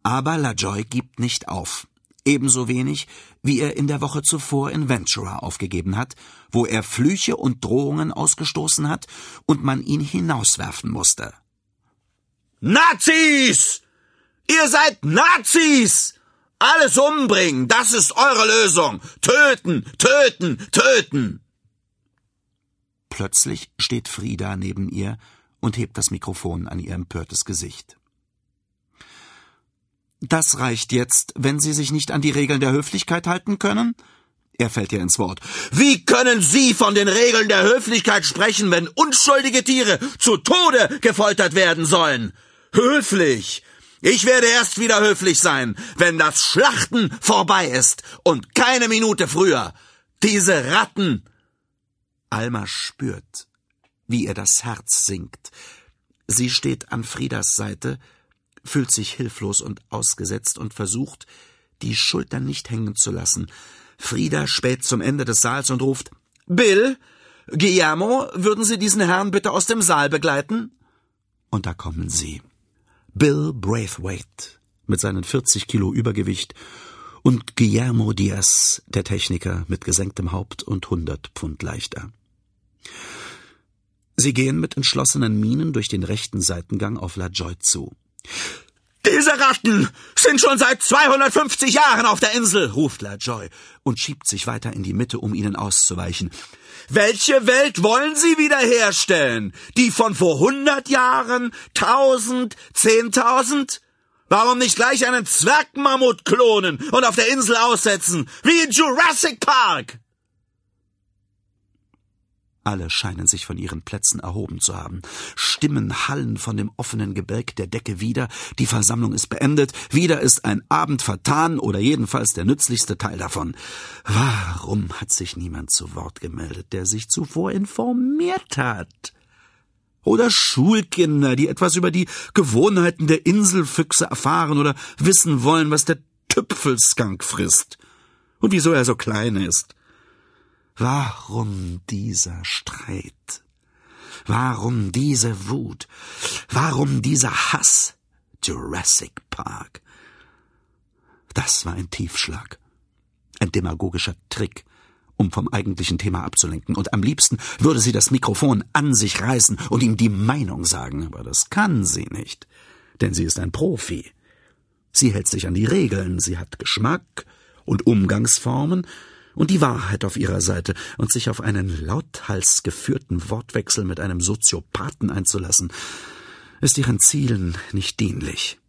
Aber LaJoy gibt nicht auf. Ebenso wenig, wie er in der Woche zuvor in Ventura aufgegeben hat, wo er Flüche und Drohungen ausgestoßen hat und man ihn hinauswerfen musste. Nazis! Ihr seid Nazis! Alles umbringen, das ist eure Lösung! Töten, töten, töten! Plötzlich steht Frida neben ihr und hebt das Mikrofon an ihr empörtes Gesicht. »Das reicht jetzt, wenn Sie sich nicht an die Regeln der Höflichkeit halten können?« Er fällt ihr ins Wort. »Wie können Sie von den Regeln der Höflichkeit sprechen, wenn unschuldige Tiere zu Tode gefoltert werden sollen? Höflich! Ich werde erst wieder höflich sein, wenn das Schlachten vorbei ist und keine Minute früher. Diese Ratten!« Alma spürt, wie ihr das Herz sinkt. Sie steht an Fridas Seite, fühlt sich hilflos und ausgesetzt und versucht, die Schultern nicht hängen zu lassen. Frida späht zum Ende des Saals und ruft: »Bill, Guillermo, würden Sie diesen Herrn bitte aus dem Saal begleiten?« Und da kommen sie. Bill Braithwaite mit seinen 40 Kilo Übergewicht und Guillermo Diaz, der Techniker, mit gesenktem Haupt und 100 Pfund leichter. Sie gehen mit entschlossenen Mienen durch den rechten Seitengang auf LaJoy zu. »Diese Ratten sind schon seit 250 Jahren auf der Insel«, ruft LaJoy und schiebt sich weiter in die Mitte, um ihnen auszuweichen. »Welche Welt wollen Sie wiederherstellen? Die von vor 100 Jahren? 1000? 10.000? Warum nicht gleich einen Zwergmammut klonen und auf der Insel aussetzen, wie in Jurassic Park?« Alle scheinen sich von ihren Plätzen erhoben zu haben. Stimmen hallen von dem offenen Gebälk der Decke wider. Die Versammlung ist beendet. Wieder ist ein Abend vertan, oder jedenfalls der nützlichste Teil davon. Warum hat sich niemand zu Wort gemeldet, der sich zuvor informiert hat? Oder Schulkinder, die etwas über die Gewohnheiten der Inselfüchse erfahren oder wissen wollen, was der Tüpfelskank frisst und wieso er so klein ist. Warum dieser Streit? Warum diese Wut? Warum dieser Hass? Jurassic Park. Das war ein Tiefschlag. Ein demagogischer Trick, um vom eigentlichen Thema abzulenken. Und am liebsten würde sie das Mikrofon an sich reißen und ihm die Meinung sagen. Aber das kann sie nicht, denn sie ist ein Profi. Sie hält sich an die Regeln, sie hat Geschmack und Umgangsformen und die Wahrheit auf ihrer Seite, und sich auf einen lauthals geführten Wortwechsel mit einem Soziopathen einzulassen, ist ihren Zielen nicht dienlich.